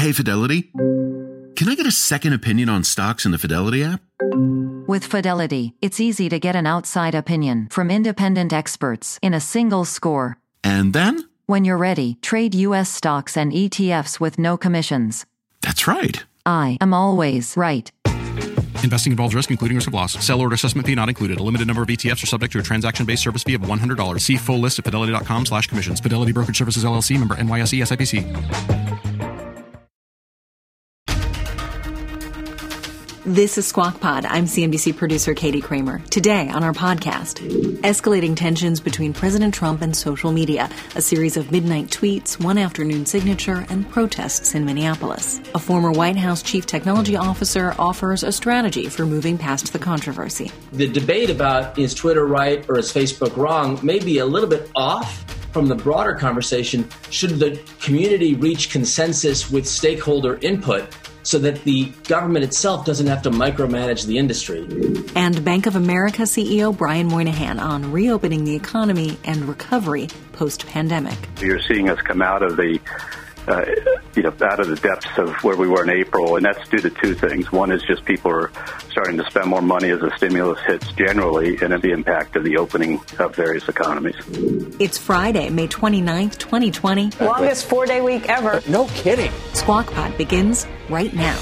Hey, Fidelity, can I get a second opinion on stocks in the Fidelity app? With Fidelity, it's easy to get an outside opinion from independent experts in a single score. And then? When you're ready, trade U.S. stocks and ETFs with no commissions. That's right. I am always right. Investing involves risk, including risk of loss. Sell order assessment fee not included. A limited number of ETFs are subject to a transaction-based service fee of $100. See full list at fidelity.com/commissions. Fidelity Brokerage Services, LLC, member NYSE SIPC. This is Squawk Pod. I'm CNBC producer Katie Kramer. Today on our podcast, escalating tensions between President Trump and social media, a series of midnight tweets, one afternoon signature, and protests in Minneapolis. A former White House chief technology officer offers a strategy for moving past the controversy. The debate about is Twitter right or is Facebook wrong may be a little bit off from the broader conversation. Should the community reach consensus with stakeholder input so that the government itself doesn't have to micromanage the industry? And Bank of America CEO Brian Moynihan on reopening the economy and recovery post-pandemic. You're seeing us come out of the out of the depths of where we were in April, and that's due to two things. One is just people are starting to spend more money as the stimulus hits generally, and then the impact of the opening of various economies. It's Friday, May 29th, 2020. Longest 4-day week ever. No kidding. Squawk Pod begins right now.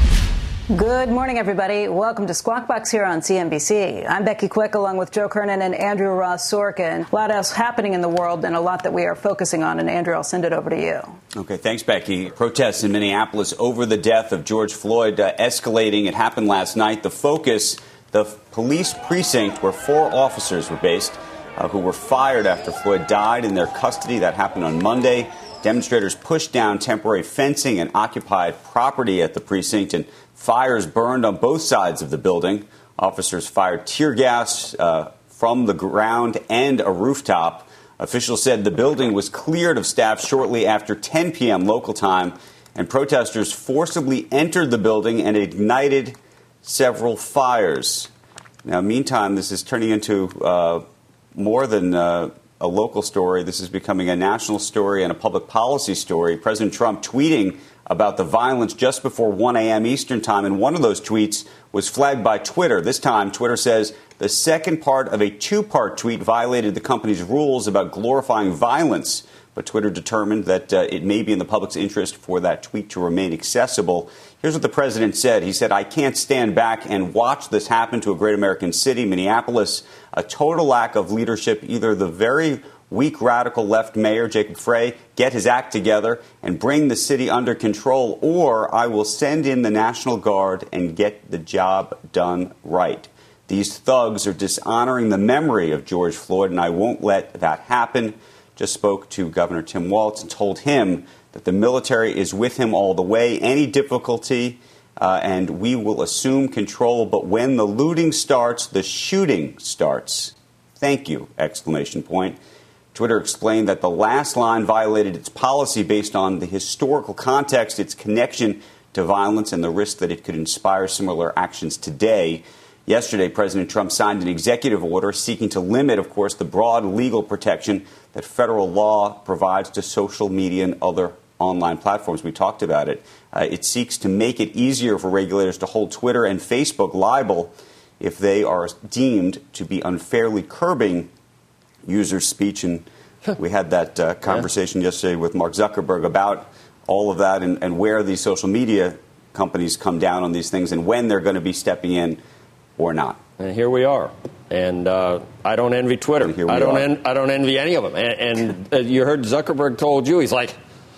Good morning, everybody. Welcome to Squawk Box here on CNBC. I'm Becky Quick, along with Joe Kernan and Andrew Ross Sorkin. A lot else happening in the world and a lot that we are focusing on. And Andrew, I'll send it over to you. Okay, thanks, Becky. Protests in Minneapolis over the death of George Floyd escalating. It happened last night. The focus, the police precinct where 4 officers were based who were fired after Floyd died in their custody. That happened on Monday. Demonstrators pushed down temporary fencing and occupied property at the precinct, and fires burned on both sides of the building. Officers fired tear gas from the ground and a rooftop. Officials said the building was cleared of staff shortly after 10 p.m. local time, and protesters forcibly entered the building and ignited several fires. Now, meantime, this is turning into more than a local story. This is becoming a national story and a public policy story. President Trump tweeting about the violence just before 1 a.m. Eastern time, and one of those tweets was flagged by Twitter. This time, Twitter says the second part of a 2-part tweet violated the company's rules about glorifying violence, but Twitter determined that it may be in the public's interest for that tweet to remain accessible. Here's what the president said. He said, "I can't stand back and watch this happen to a great American city, Minneapolis. A total lack of leadership. Either the very weak radical left mayor, Jacob Frey, get his act together and bring the city under control, or I will send in the National Guard and get the job done right. These thugs are dishonoring the memory of George Floyd, and I won't let that happen." Just spoke to Governor Tim Walz and told him that the military is with him all the way, any difficulty, and we will assume control. But when the looting starts, the shooting starts. Thank you! Exclamation point. Twitter explained that the last line violated its policy based on the historical context, its connection to violence, and the risk that it could inspire similar actions today. Yesterday, President Trump signed an executive order seeking to limit, of course, the broad legal protection that federal law provides to social media and other online platforms. We talked about it. It seeks to make it easier for regulators to hold Twitter and Facebook liable if they are deemed to be unfairly curbing user speech. And we had that conversation yesterday with Mark Zuckerberg about all of that and where these social media companies come down on these things and when they're going to be stepping in or not. And here we are. And I don't envy Twitter. I don't envy any of them. And you heard Zuckerberg told you, he's like,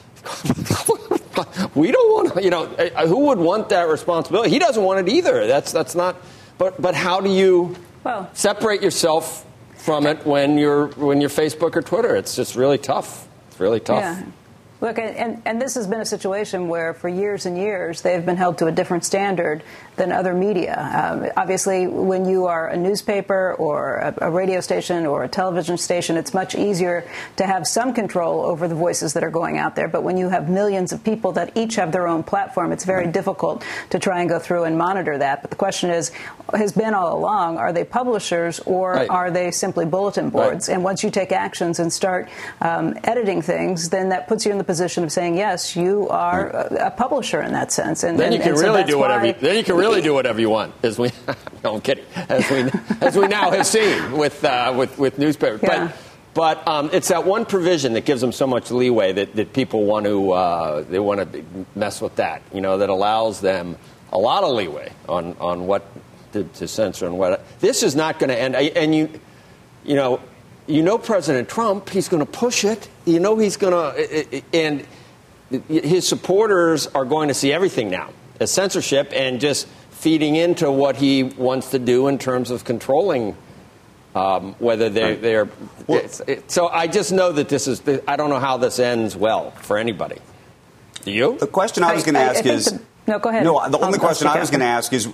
we don't want, who would want that responsibility? He doesn't want it either. That's not. But how do you separate yourself from it when you're Facebook or Twitter? It's just really tough. It's really tough. Yeah. Look, and this has been a situation where for years and years they've been held to a different standard than other media. Obviously, when you are a newspaper or a radio station or a television station, it's much easier to have some control over the voices that are going out there. But when you have millions of people that each have their own platform, it's very difficult to try and go through and monitor that. But the question has been all along, are they publishers or are they simply bulletin boards? And once you take actions and start editing things, then that puts you in the position of saying, yes, you are a publisher in that sense. And then you can really do whatever. Then you can really do whatever you want. As we, no, I'm kidding. As we now have seen with newspapers. Yeah. But it's that one provision that gives them so much leeway that people want to mess with that. That allows them a lot of leeway on what to censor and what. This is not going to end. And you know President Trump, he's going to push it. He's going to, and his supporters are going to see everything now as censorship and just feeding into what he wants to do in terms of controlling whether they're. So I just know that this is. I don't know how this ends well for anybody. Do you? The question I was going to ask is. No, go ahead. No, the only question I was going to ask is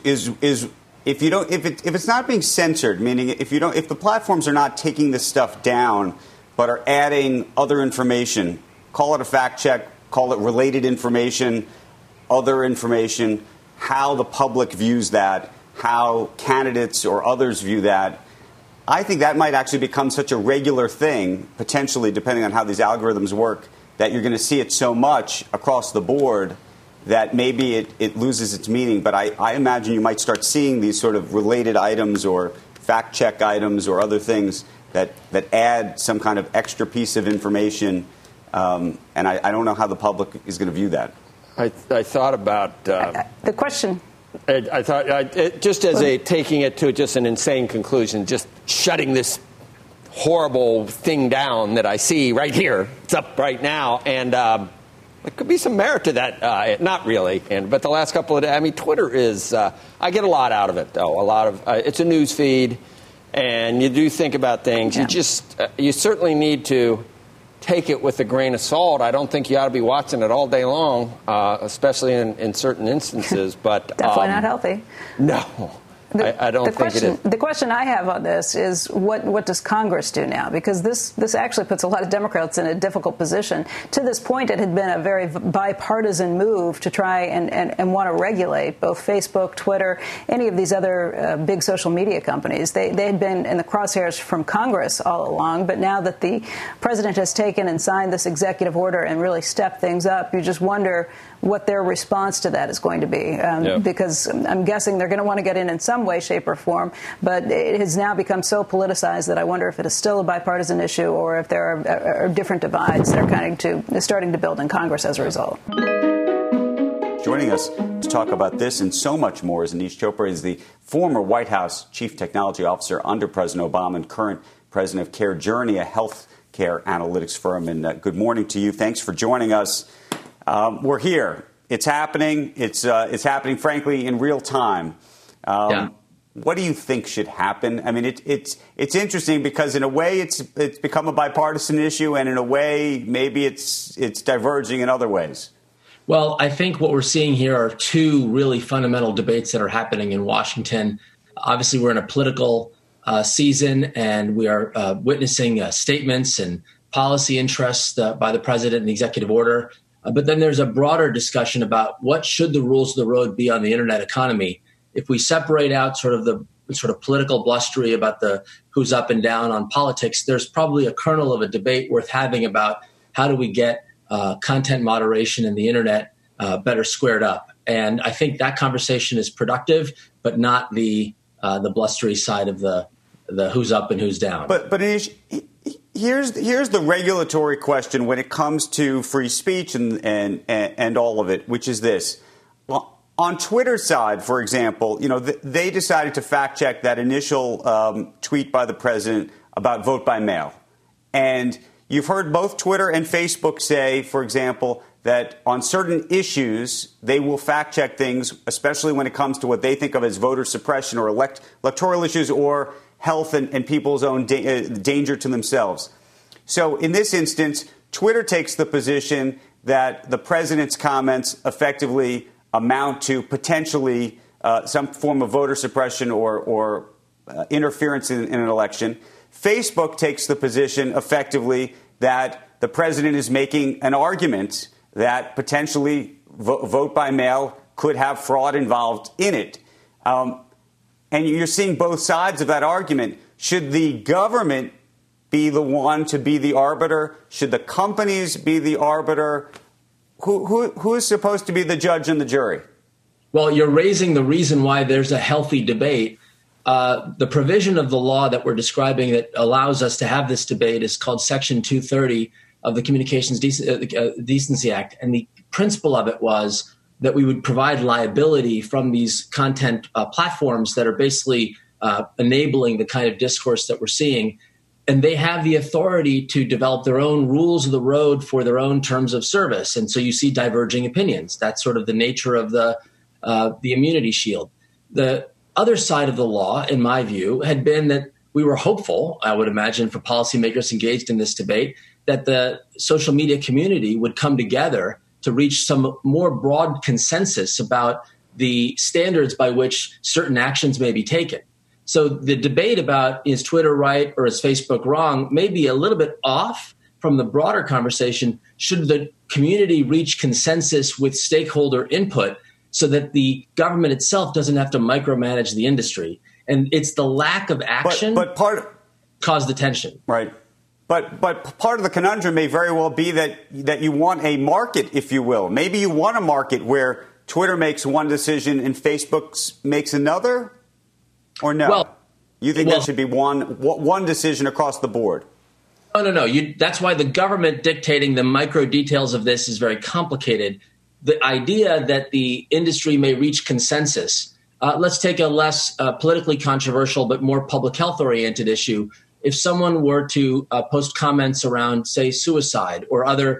if it's not being censored, meaning if the platforms are not taking this stuff down, but are adding other information, call it a fact check, call it related information, other information, how the public views that, how candidates or others view that, I think that might actually become such a regular thing, potentially, depending on how these algorithms work, that you're going to see it so much across the board that maybe it loses its meaning. But I imagine you might start seeing these sort of related items or fact-check items or other things that add some kind of extra piece of information. And I don't know how the public is going to view that. I thought about... the question... I thought, just as taking it to just an insane conclusion, just shutting this horrible thing down that I see right here. It's up right now. And there could be some merit to that. Not really. But the last couple of days, Twitter is, I get a lot out of it, though. It's a news feed. And you do think about things. Yeah. You certainly need to take it with a grain of salt. I don't think you ought to be watching it all day long, especially in certain instances. But definitely not healthy. No. I don't think it is. The question I have on this is what does Congress do now? Because this actually puts a lot of Democrats in a difficult position. To this point, it had been a very bipartisan move to try and want to regulate both Facebook, Twitter, any of these other big social media companies. They had been in the crosshairs from Congress all along, but now that the president has taken and signed this executive order and really stepped things up, you just wonder what their response to that is going to be. Because I'm guessing they're going to want to get in some way, shape, or form. But it has now become so politicized that I wonder if it is still a bipartisan issue or if there are different divides that are starting to build in Congress as a result. Joining us to talk about this and so much more is Aneesh Chopra. Is the former White House Chief Technology Officer under President Obama and current president of CareJourney, a health care analytics firm. And good morning to you. Thanks for joining us. We're here. It's happening. It's happening, frankly, in real time. What do you think should happen? It's interesting because in a way it's become a bipartisan issue, and in a way maybe it's diverging in other ways. Well, I think what we're seeing here are two really fundamental debates that are happening in Washington. Obviously, we're in a political season, and we are witnessing statements and policy interests by the president and the executive order. But then there's a broader discussion about what should the rules of the road be on the internet economy. If we separate out sort of the political blustery about the who's up and down on politics, there's probably a kernel of a debate worth having about how do we get content moderation in the internet better squared up. And I think that conversation is productive, but not the blustery side of the who's up and who's down. But Anish, here's the regulatory question when it comes to free speech and all of it, which is this. Well, on Twitter's side, for example, they decided to fact check that initial tweet by the president about vote by mail. And you've heard both Twitter and Facebook say, for example, that on certain issues, they will fact check things, especially when it comes to what they think of as voter suppression or electoral issues or health and people's own danger to themselves. So in this instance, Twitter takes the position that the president's comments effectively amount to potentially some form of voter suppression or interference in an election. Facebook takes the position effectively that the president is making an argument that potentially vote by mail could have fraud involved in it. And you're seeing both sides of that argument. Should the government be the one to be the arbiter? Should the companies be the arbiter? Who is supposed to be the judge and the jury? Well, you're raising the reason why there's a healthy debate. The provision of the law that we're describing that allows us to have this debate is called Section 230 of the Communications Decency Act. And the principle of it was that we would provide liability from these content platforms that are basically enabling the kind of discourse that we're seeing. And they have the authority to develop their own rules of the road for their own terms of service. And so you see diverging opinions. That's sort of the nature of the immunity shield. The other side of the law, in my view, had been that we were hopeful, I would imagine, for policymakers engaged in this debate, that the social media community would come together to reach some more broad consensus about the standards by which certain actions may be taken. So the debate about is Twitter right or is Facebook wrong may be a little bit off from the broader conversation. Should the community reach consensus with stakeholder input so that the government itself doesn't have to micromanage the industry? And it's the lack of action but caused the tension. Right. But part of the conundrum may very well be that you want a market, if you will. Maybe you want a market where Twitter makes one decision and Facebook makes another, or no? Well, you think there should be one decision across the board? No. That's why the government dictating the micro details of this is very complicated. The idea that the industry may reach consensus. Let's take a less politically controversial but more public health oriented issue. If someone were to post comments around, say, suicide or other,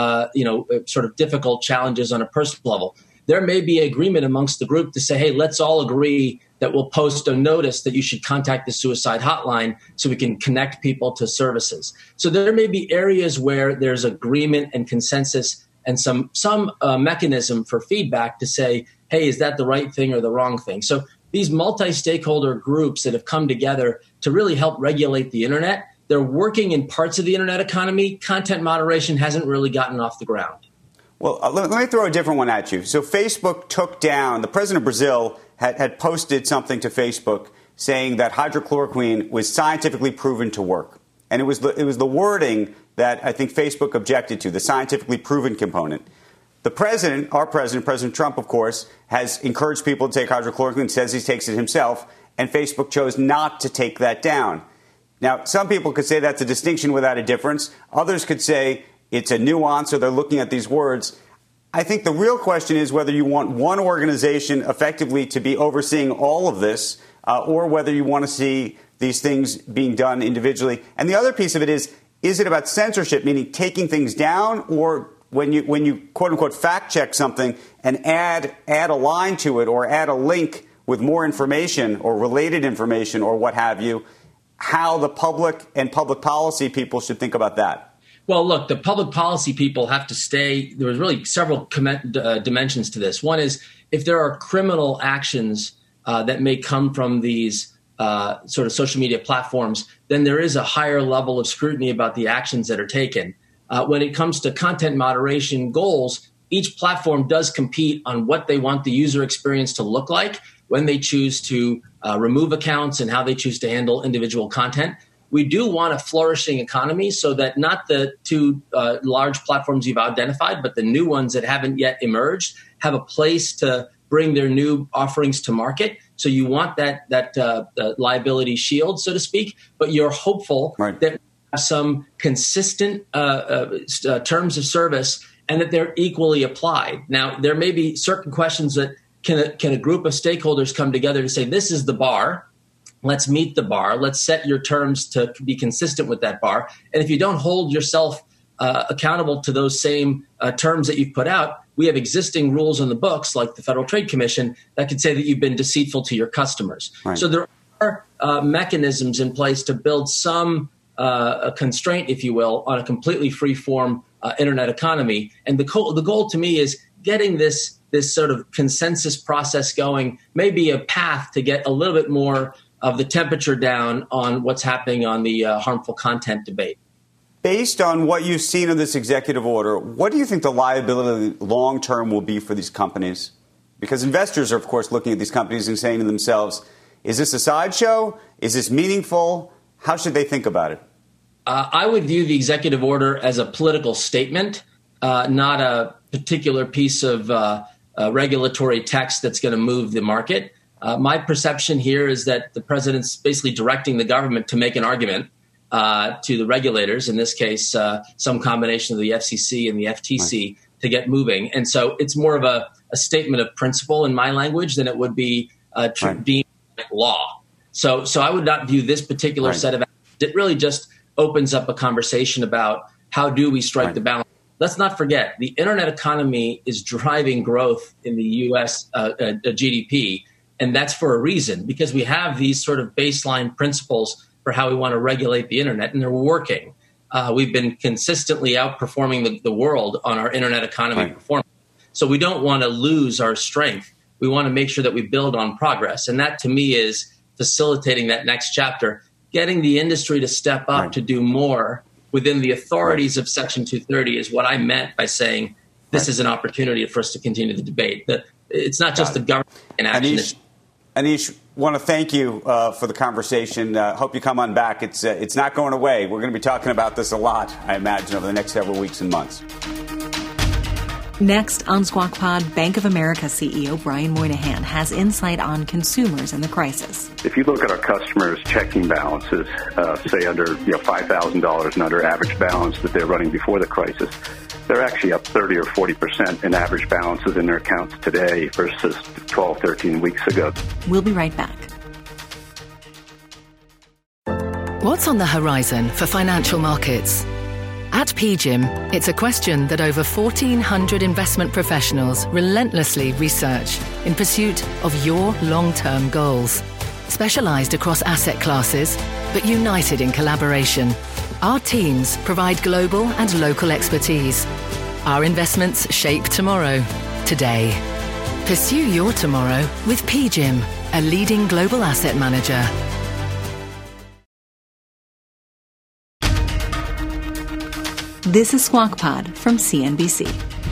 sort of difficult challenges on a personal level, there may be agreement amongst the group to say, hey, let's all agree that we'll post a notice that you should contact the suicide hotline so we can connect people to services. So there may be areas where there's agreement and consensus and some mechanism for feedback to say, hey, is that the right thing or the wrong thing? So these multi-stakeholder groups that have come together to really help regulate the internet, they're working in parts of the internet economy. Content moderation hasn't really gotten off the ground. Well, let me throw a different one at you. So Facebook took down, the president of Brazil had posted something to Facebook saying that hydrochloroquine was scientifically proven to work. And it was the wording that I think Facebook objected to, the scientifically proven component. The president, our president, President Trump, of course, has encouraged people to take hydrochloroquine, says he takes it himself, and Facebook chose not to take that down. Now, some people could say that's a distinction without a difference. Others could say it's a nuance, or they're looking at these words. I think the real question is whether you want one organization effectively to be overseeing all of this, or whether you want to see these things being done individually. And the other piece of it is it about censorship, meaning taking things down, or when you quote unquote fact check something and add a line to it or add a link with more information or related information or what have you, how the public and public policy people should think about that? Well, look, the public policy people have to stay. There was really several dimensions to this. One is if there are criminal actions that may come from these sort of social media platforms, then there is a higher level of scrutiny about the actions that are taken. When it comes to content moderation goals, each platform does compete on what they want the user experience to look like when they choose to remove accounts and how they choose to handle individual content. We do want a flourishing economy so that not the two large platforms you've identified, but the new ones that haven't yet emerged have a place to bring their new offerings to market. So you want that liability shield, so to speak, but you're hopeful that we have some consistent terms of service and that they're equally applied. Now, there may be certain questions that can a group of stakeholders come together to say, this is the bar. Let's meet the bar. Let's set your terms to be consistent with that bar. And if you don't hold yourself accountable to those same terms that you've put out, we have existing rules in the books, like the Federal Trade Commission, that could say that you've been deceitful to your customers. Right. So there are mechanisms in place to build some constraint, if you will, on a completely free-form internet economy. And the goal to me is getting this sort of consensus process going, maybe a path to get a little bit more of the temperature down on what's happening on the harmful content debate. Based on what you've seen of this executive order, what do you think the liability long-term will be for these companies? Because investors are, of course, looking at these companies and saying to themselves, is this a sideshow? Is this meaningful? How should they think about it? I would view the executive order as a political statement, not a particular piece of regulatory text that's going to move the market. My perception here is that the president's basically directing the government to make an argument to the regulators, in this case, some combination of the FCC and the FTC, right, to get moving. And so it's more of a statement of principle in my language than it would be deemed law. So I would not view this particular set of actions. It really just opens up a conversation about how do we strike the balance. Let's not forget, the internet economy is driving growth in the U.S. GDP, and that's for a reason, because we have these sort of baseline principles for how we want to regulate the internet, and they're working. We've been consistently outperforming the world on our internet economy performance. So we don't want to lose our strength. We want to make sure that we build on progress. And that, to me, is facilitating that next chapter, getting the industry to step up to do more within the authorities of Section 230 is what I meant by saying this is an opportunity for us to continue the debate. It's not just the government in action. Anish, want to thank you for the conversation. Hope you come on back. It's not going away. We're going to be talking about this a lot, I imagine, over the next several weeks and months. Next on Squawk Pod, Bank of America CEO Brian Moynihan has insight on consumers and the crisis. If you look at our customers' checking balances, say under $5,000 and under average balance that they're running before the crisis, they're actually up 30 or 40% in average balances in their accounts today versus 12, 13 weeks ago. We'll be right back. What's on the horizon for financial markets? At PGIM, it's a question that over 1,400 investment professionals relentlessly research in pursuit of your long-term goals. Specialized across asset classes, but united in collaboration, our teams provide global and local expertise. Our investments shape tomorrow, today. Pursue your tomorrow with PGIM, a leading global asset manager. This is Squawk Pod from CNBC.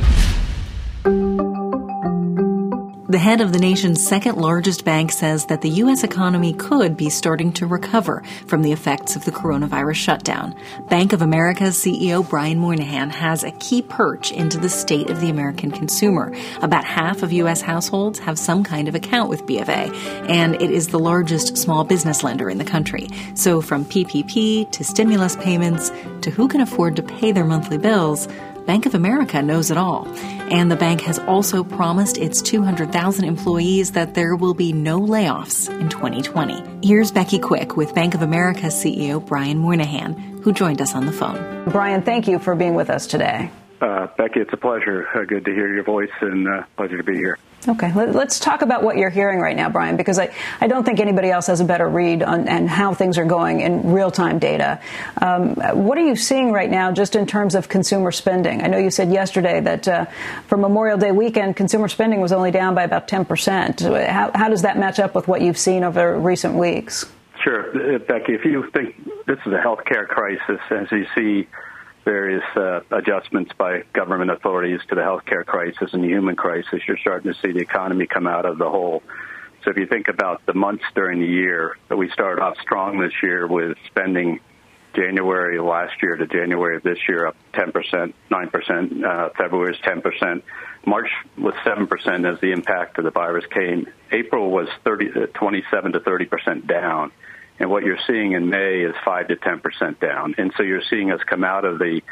The head of the nation's second largest bank says that the U.S. economy could be starting to recover from the effects of the coronavirus shutdown. Bank of America's CEO Brian Moynihan has a key perch into the state of the American consumer. About half of U.S. households have some kind of account with B of A, and it is the largest small business lender in the country. So from PPP to stimulus payments to who can afford to pay their monthly bills, Bank of America knows it all. And the bank has also promised its 200,000 employees that there will be no layoffs in 2020. Here's Becky Quick with Bank of America CEO Brian Moynihan, who joined us on the phone. Brian, thank you for being with us today. Becky, it's a pleasure. Good to hear your voice and pleasure to be here. Okay, let's talk about what you're hearing right now, Brian, because I don't think anybody else has a better read on and how things are going in real-time data. What are you seeing right now just in terms of consumer spending? I know you said yesterday that for Memorial Day weekend, consumer spending was only down by about 10%. How does that match up with what you've seen over recent weeks? Sure. Becky, if you think this is a healthcare crisis, as you see various adjustments by government authorities to the healthcare crisis and the human crisis, you're starting to see the economy come out of the hole. So if you think about the months during the year, we started off strong this year with spending January last year to January of this year up 10%, 9%. February is 10%. March was 7% as the impact of the virus came. April was 27 to 30% down. And what you're seeing in May is 5 to 10% down. And so you're seeing us come out of the,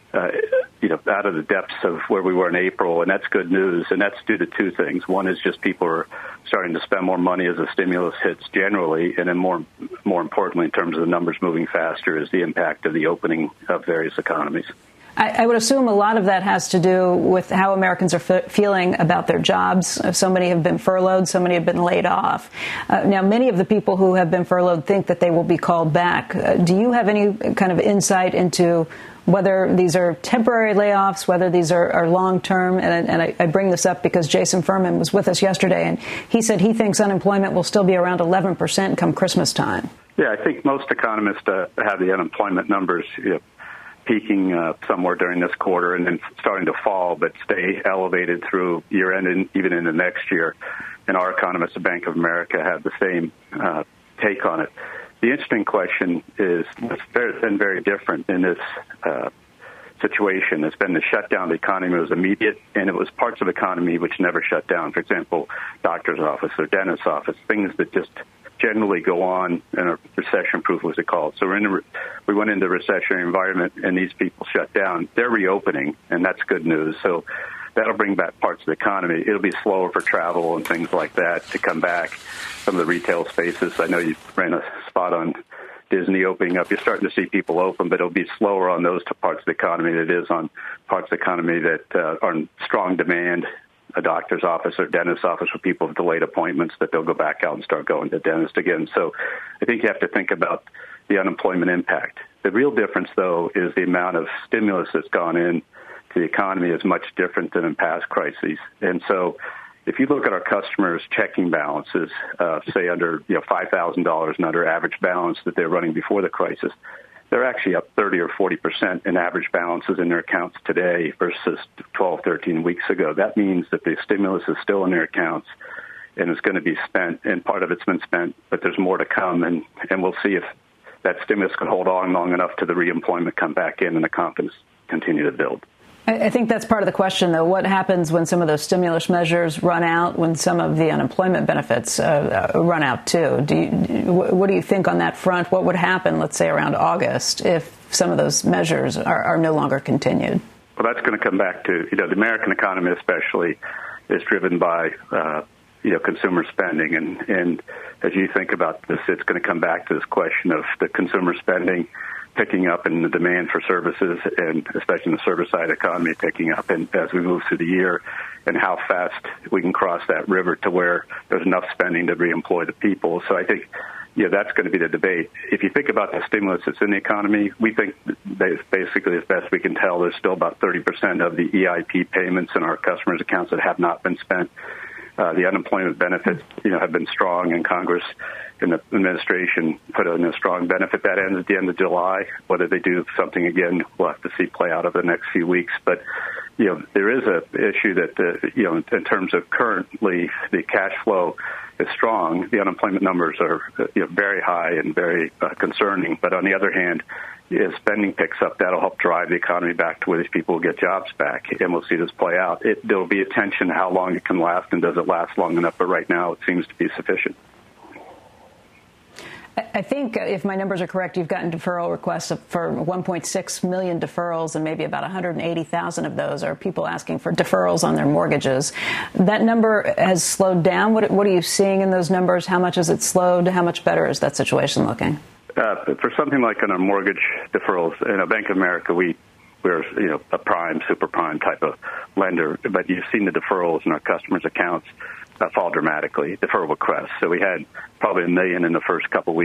out of the depths of where we were in April, and that's good news. And that's due to two things. One is just people are starting to spend more money as the stimulus hits generally, and then more importantly, in terms of the numbers moving faster, is the impact of the opening of various economies. I would assume a lot of that has to do with how Americans are feeling about their jobs. So many have been furloughed, so many have been laid off. Now, many of the people who have been furloughed think that they will be called back. Do you have any kind of insight into whether these are temporary layoffs, whether these are long-term? And I bring this up because Jason Furman was with us yesterday, and he said he thinks unemployment will still be around 11% come Christmas time. Yeah, I think most economists have the unemployment numbers peaking somewhere during this quarter and then starting to fall, but stay elevated through year end and even into next year. And our economists at Bank of America have the same take on it. The interesting question is, it's been very different in this situation. It's been the shutdown of the economy was immediate, and it was parts of the economy which never shut down. For example, doctor's office or dentist's office, things that just generally go on and are recession-proof, was it called. So we went into a recessionary environment, and these people shut down. They're reopening, and that's good news. So that'll bring back parts of the economy. It'll be slower for travel and things like that to come back. Some of the retail spaces, I know you ran a spot on Disney opening up. You're starting to see people open, but it'll be slower on those parts of the economy than it is on parts of the economy that are in strong demand. A doctor's office or dentist's office where people have delayed appointments, that they'll go back out and start going to dentist again. So I think you have to think about the unemployment impact. The real difference, though, is the amount of stimulus that's gone in to the economy is much different than in past crises. And so if you look at our customers' checking balances, say under $5,000 and under average balance that they're running before the crisis, they're actually up 30 or 40% in average balances in their accounts today versus 12, 13 weeks ago. That means that the stimulus is still in their accounts and it's going to be spent, and part of it's been spent, but there's more to come, and we'll see if that stimulus can hold on long enough to the reemployment come back in and the confidence continue to build. I think that's part of the question, though. What happens when some of those stimulus measures run out, when some of the unemployment benefits run out, too? What do you think on that front? What would happen, let's say, around August if some of those measures are no longer continued? Well, that's going to come back to, the American economy especially is driven by, consumer spending. And as you think about this, it's going to come back to this question of the consumer spending picking up and the demand for services, and especially in the service side economy picking up, and as we move through the year, and how fast we can cross that river to where there's enough spending to reemploy the people. So I think, that's going to be the debate. If you think about the stimulus that's in the economy, we think that basically, as best we can tell, there's still about 30% of the EIP payments in our customers' accounts that have not been spent. The unemployment benefits, have been strong, and Congress and the administration put in a strong benefit that ends at the end of July. Whether they do something again, we'll have to see play out over the next few weeks. But, there is a issue that, in terms of currently the cash flow is strong. The unemployment numbers are very high and very concerning. But on the other hand, as spending picks up, that'll help drive the economy back to where these people will get jobs back, and we'll see this play out. There'll be a tension how long it can last, and does it last long enough, but right now it seems to be sufficient. I think if my numbers are correct, you've gotten deferral requests for 1.6 million deferrals, and maybe about 180,000 of those are people asking for deferrals on their mortgages. That number has slowed down. What are you seeing in those numbers? How much has it slowed? How much better is that situation looking? For something like in our mortgage deferrals, in Bank of America, we're a prime, super prime type of lender, but you've seen the deferrals in our customers' accounts fall dramatically, deferral requests. So we had probably 1 million in the first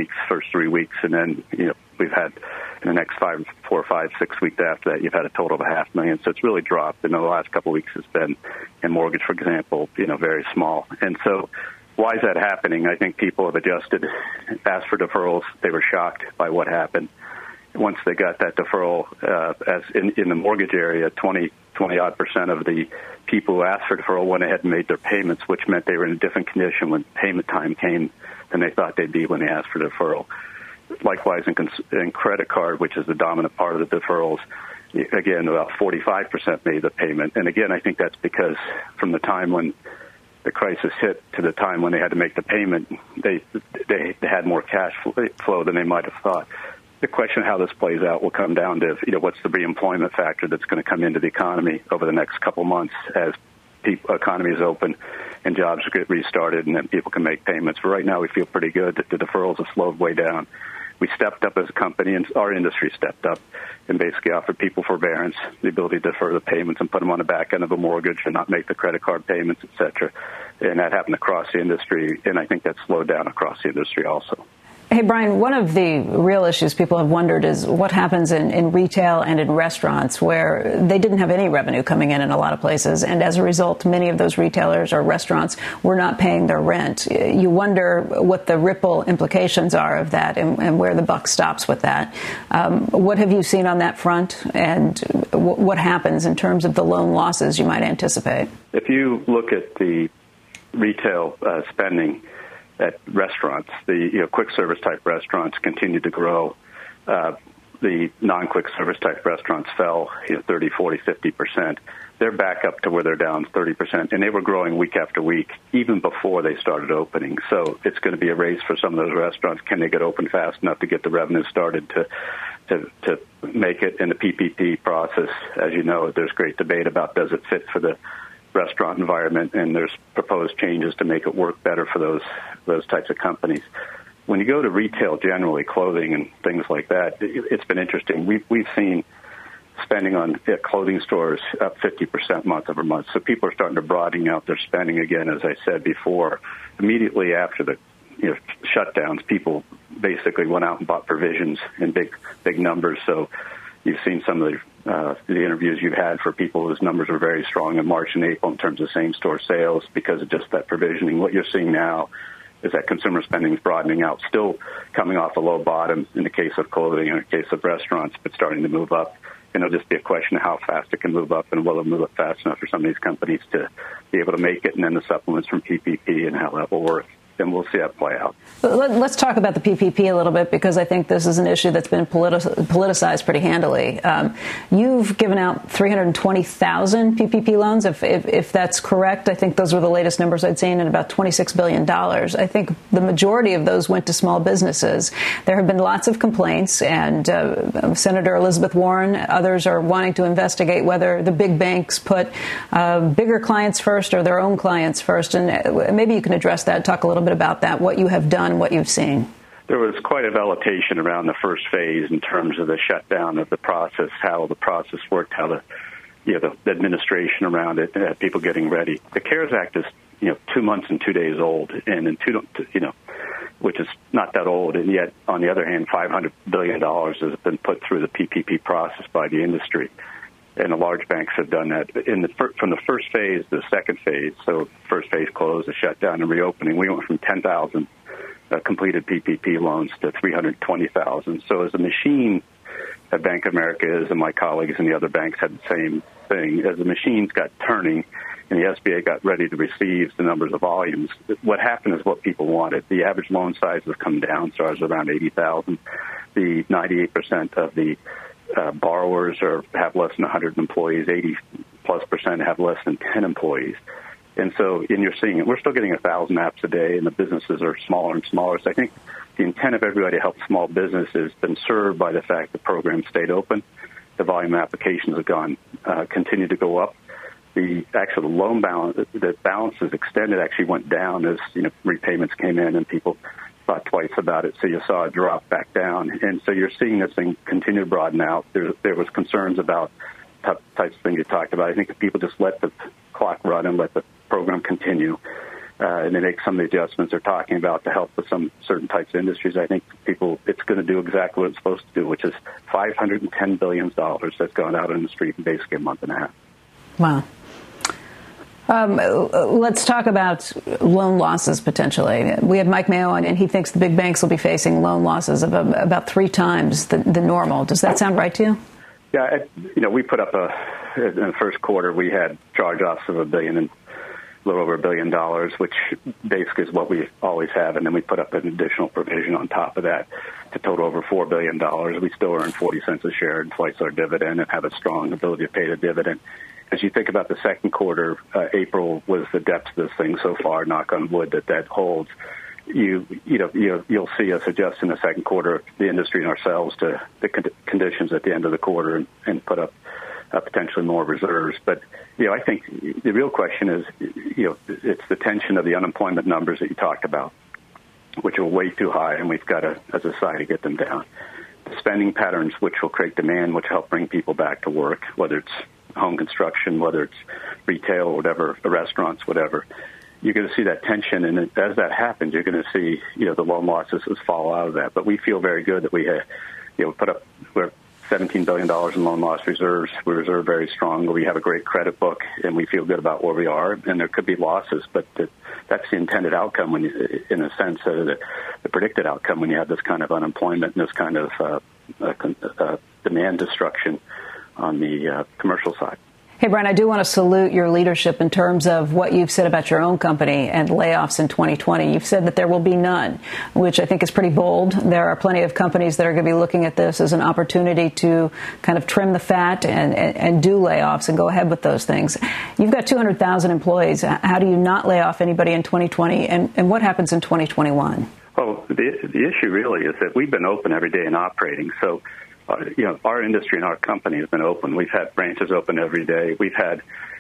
3 weeks, and then we've had in the next 4, 5, 6 weeks after that, you've had a total of 500,000. So it's really dropped. And in the last couple of weeks, it's been in mortgage, for example, very small. And so why is that happening? I think people have adjusted, asked for deferrals. They were shocked by what happened. Once they got that deferral, as in the mortgage area, 20-odd% of the people who asked for deferral went ahead and made their payments, which meant they were in a different condition when payment time came than they thought they'd be when they asked for deferral. Likewise, in credit card, which is the dominant part of the deferrals, again, about 45% made the payment. And again, I think that's because from the time when the crisis hit to the time when they had to make the payment, they had more cash flow than they might have thought. The question of how this plays out will come down to, what's the reemployment factor that's going to come into the economy over the next couple months as economy is open and jobs get restarted and then people can make payments. But right now we feel pretty good that the deferrals have slowed way down. We stepped up as a company, and our industry stepped up and basically offered people forbearance, the ability to defer the payments and put them on the back end of a mortgage and not make the credit card payments, et cetera. And that happened across the industry, and I think that slowed down across the industry also. Hey, Brian, one of the real issues people have wondered is what happens in retail and in restaurants where they didn't have any revenue coming in a lot of places. And as a result, many of those retailers or restaurants were not paying their rent. You wonder what the ripple implications are of that and where the buck stops with that. What have you seen on that front, and what happens in terms of the loan losses you might anticipate? If you look at the retail spending, at restaurants. The quick service type restaurants continue to grow. The non-quick service type restaurants fell 30, 40, 50%. They're back up to where they're down 30%, and they were growing week after week, even before they started opening. So it's going to be a race for some of those restaurants. Can they get open fast enough to get the revenue started to make it in the PPP process? As you know, there's great debate about does it fit for the restaurant environment, and there's proposed changes to make it work better for those types of companies. When you go to retail generally, clothing and things like that, it's been interesting. We've seen spending on clothing stores up 50% month over month. So people are starting to broaden out their spending again, as I said before. Immediately after the shutdowns, people basically went out and bought provisions in big numbers. So you've seen some of the interviews you've had for people whose numbers were very strong in March and April in terms of same-store sales because of just that provisioning. What you're seeing now is that consumer spending is broadening out, still coming off a low bottom in the case of clothing, in the case of restaurants, but starting to move up. And it'll just be a question of how fast it can move up and will it move up fast enough for some of these companies to be able to make it, and then the supplements from PPP and how that will work. And we'll see that play out. Let's talk about the PPP a little bit, because I think this is an issue that's been politicized pretty handily. You've given out 320,000 PPP loans, if that's correct. I think those were the latest numbers I'd seen, and about $26 billion. I think the majority of those went to small businesses. There have been lots of complaints, and Senator Elizabeth Warren, others are wanting to investigate whether the big banks put bigger clients first or their own clients first. And maybe you can address that, talk a little bit about that, what you have done, what you've seen. There was quite a volatilation around the first phase in terms of the shutdown of the process, how the process worked, how the administration around it, people getting ready. The CARES Act is 2 months and 2 days old, and in which is not that old, and yet on the other hand, $500 billion has been put through the PPP process by the industry. And the large banks have done that. From the first phase to the second phase, so first phase closed, the shutdown and reopening, we went from 10,000 completed PPP loans to 320,000. So as a machine that Bank of America is, and my colleagues in the other banks had the same thing, as the machines got turning and the SBA got ready to receive the numbers of volumes, what happened is what people wanted. The average loan size has come down, so it was around 80,000. The 98% of the borrowers have less than 100 employees, 80+% have less than 10 employees. And you're seeing it. We're still getting 1,000 apps a day, and the businesses are smaller and smaller. So I think the intent of everybody to help small businesses has been served by the fact the program stayed open. The volume of applications have continued to go up. The loan balance, the balances extended actually went down as repayments came in and people thought twice about it, so you saw it drop back down. And so you're seeing this thing continue to broaden out. There was concerns about types of things you talked about. I think if people just let the clock run and let the program continue, and they make some of the adjustments they're talking about to help with some certain types of industries, I think it's going to do exactly what it's supposed to do, which is $510 billion that's gone out on the street in basically a month and a half. Wow. Let's talk about loan losses potentially. We had Mike Mayo on, and he thinks the big banks will be facing loan losses of about 3 times the normal. Does that sound right to you? Yeah, we put up in the first quarter, we had charge-offs of $1 billion and a little over $1 billion, which basically is what we always have. And then we put up an additional provision on top of that to total over $4 billion. We still earn 40 cents a share and twice our dividend and have a strong ability to pay the dividend. As you think about the second quarter, April was the depth of this thing so far, knock on wood, that holds. You'll see us adjust in the second quarter, the industry and ourselves, to the conditions at the end of the quarter and put up potentially more reserves. But, I think the real question is, it's the tension of the unemployment numbers that you talked about, which are way too high, and we've got to, as a society, get them down. The spending patterns, which will create demand, which help bring people back to work, whether it's home construction, whether it's retail, whatever, restaurants, whatever. You're going to see that tension, and as that happens, you're going to see, the loan losses fall out of that. But we feel very good that we have, we're $17 billion in loan loss reserves. We reserve very strong. We have a great credit book, and we feel good about where we are. And there could be losses, but that's the intended outcome when in a sense, the predicted outcome when you have this kind of unemployment and this kind of demand destruction on the commercial side. Hey, Brian, I do want to salute your leadership in terms of what you've said about your own company and layoffs in 2020. You've said that there will be none, which I think is pretty bold. There are plenty of companies that are going to be looking at this as an opportunity to kind of trim the fat and do layoffs and go ahead with those things. You've got 200,000 employees. How do you not lay off anybody in 2020, and what happens in 2021? Well, the issue really is that we've been open every day and operating. So, our industry and our company has been open. We've had branches open every day. We've had,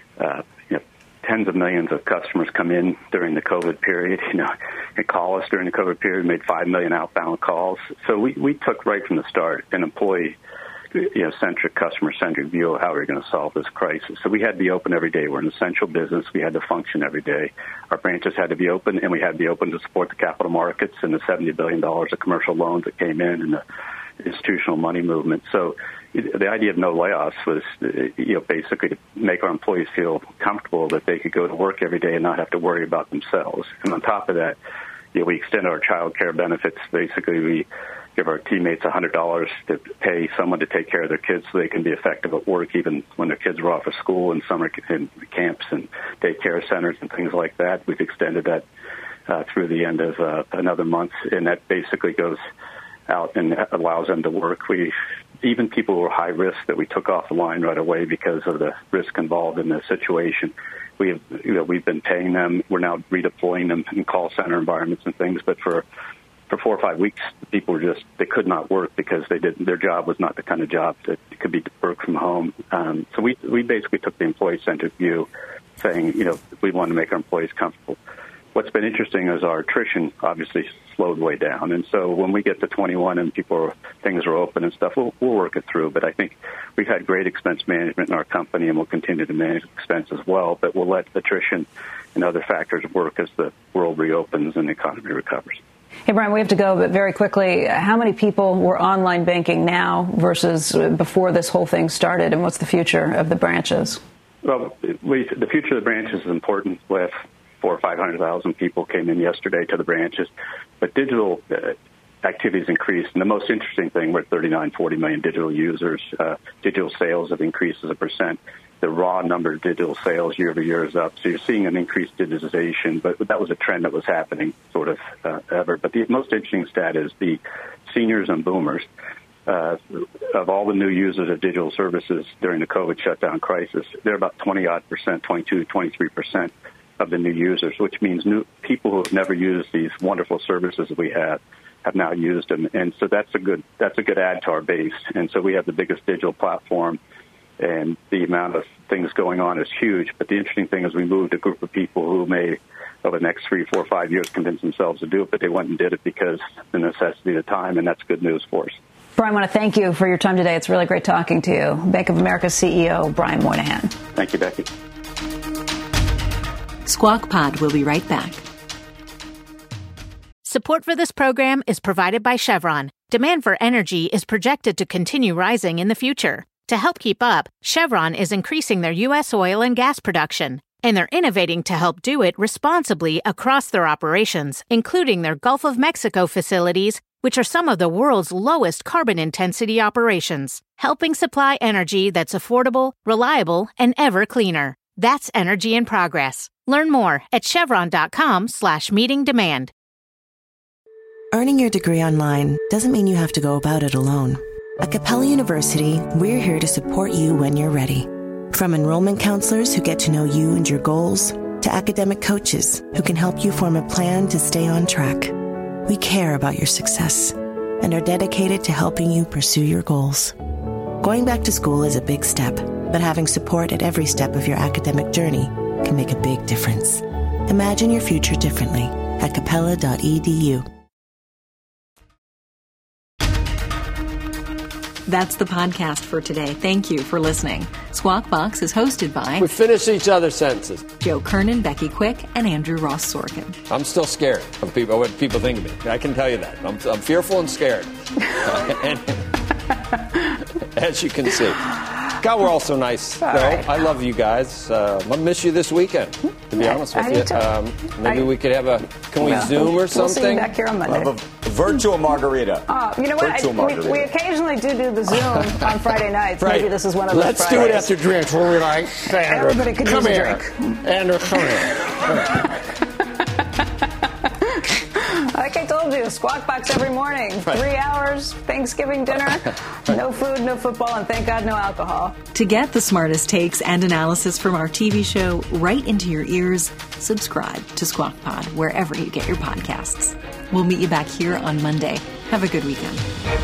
tens of millions of customers come in during the COVID period, and call us during the COVID period, made 5 million outbound calls. So we took right from the start an employee, centric, customer-centric view of how we're going to solve this crisis. So we had to be open every day. We're an essential business. We had to function every day. Our branches had to be open, and we had to be open to support the capital markets and the $70 billion of commercial loans that came in and the institutional money movement. So the idea of no layoffs was, basically to make our employees feel comfortable that they could go to work every day and not have to worry about themselves. And on top of that, we extend our child care benefits. Basically, we give our teammates $100 to pay someone to take care of their kids so they can be effective at work, even when their kids were off of school and summer camps and daycare centers and things like that. We've extended that through the end of another month, and that basically goes out and allows them to work. Even people who are high risk that we took off the line right away because of the risk involved in the situation, we've been paying them. We're now redeploying them in call center environments and things. But for 4 or 5 weeks, people they could not work because their job was not the kind of job that could be work from home. So we basically took the employee-centered view, saying, we want to make our employees comfortable. What's been interesting is our attrition obviously slowed way down. And so when we get to 21 and things are open and stuff, we'll work it through. But I think we've had great expense management in our company, and we'll continue to manage expense as well. But we'll let attrition and other factors work as the world reopens and the economy recovers. Hey, Brian, we have to go, but very quickly, how many people were online banking now versus before this whole thing started, and what's the future of the branches? Well, the future of the branches is important. With 400,000 or 500,000 people came in yesterday to the branches, but digital activities increased. And the most interesting thing, we're at 40 million digital users. Digital sales have increased as a percent. The raw number of digital sales year over year is up. So you're seeing an increased digitization, but that was a trend that was happening sort of ever. But the most interesting stat is the seniors and boomers. Of all the new users of digital services during the COVID shutdown crisis, they're about 20-odd%, 22, 23% of the new users, which means new people who have never used these wonderful services that we have now used them. And so that's a good add to our base. And so we have the biggest digital platform, and the amount of things going on is huge. But the interesting thing is we moved a group of people who may, over the next 3, 4, 5 years, convince themselves to do it, but they went and did it because the necessity of the time, and that's good news for us. Brian, I want to thank you for your time today. It's really great talking to you. Bank of America CEO Brian Moynihan. Thank you, Becky. Squawk Pod will be right back. Support for this program is provided by Chevron. Demand for energy is projected to continue rising in the future. To help keep up, Chevron is increasing their U.S. oil and gas production, and they're innovating to help do it responsibly across their operations, including their Gulf of Mexico facilities, which are some of the world's lowest carbon intensity operations, helping supply energy that's affordable, reliable, and ever cleaner. That's energy in progress. Learn more at chevron.com/meeting demand. Earning your degree online doesn't mean you have to go about it alone. At Capella University, we're here to support you when you're ready. From enrollment counselors who get to know you and your goals, to academic coaches who can help you form a plan to stay on track. We care about your success and are dedicated to helping you pursue your goals. Going back to school is a big step, but having support at every step of your academic journey can make a big difference. Imagine your future differently at capella.edu. That's the podcast for today. Thank you for listening. Squawk Box is hosted by... We finish each other's sentences. Joe Kernan, Becky Quick, and Andrew Ross Sorkin. I'm still scared of what people think of me. I can tell you that. I'm fearful and scared. As you can see. God, we're all so nice, though. Right. I love you guys. I'll miss you this weekend, to be honest with you. Maybe we could have Can we Zoom or something? We'll see you back here on Monday. A virtual margarita. You know what? We occasionally do the Zoom on Friday nights. Right. Maybe this is one of those Let's Fridays. do it after drinks. What we like. Everybody could use a drink. Andrew, come here. Like I told you, Squawk Box every morning. 3 hours, Thanksgiving dinner, no food, no football, and thank God no alcohol. To get the smartest takes and analysis from our TV show right into your ears, subscribe to Squawk Pod wherever you get your podcasts. We'll meet you back here on Monday. Have a good weekend.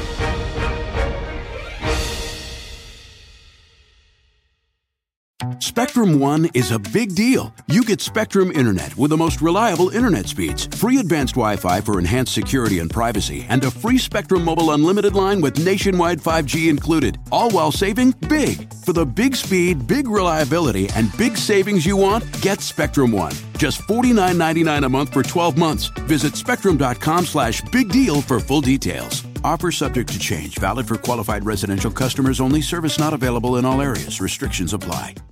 Spectrum One is a big deal. You get Spectrum Internet with the most reliable internet speeds, free advanced Wi-Fi for enhanced security and privacy, and a free Spectrum Mobile Unlimited line with nationwide 5G included, all while saving big. For the big speed, big reliability, and big savings you want, get Spectrum One. Just $49.99 a month for 12 months. Visit spectrum.com/big deal for full details. Offer subject to change. Valid for qualified residential customers only. Service not available in all areas. Restrictions apply.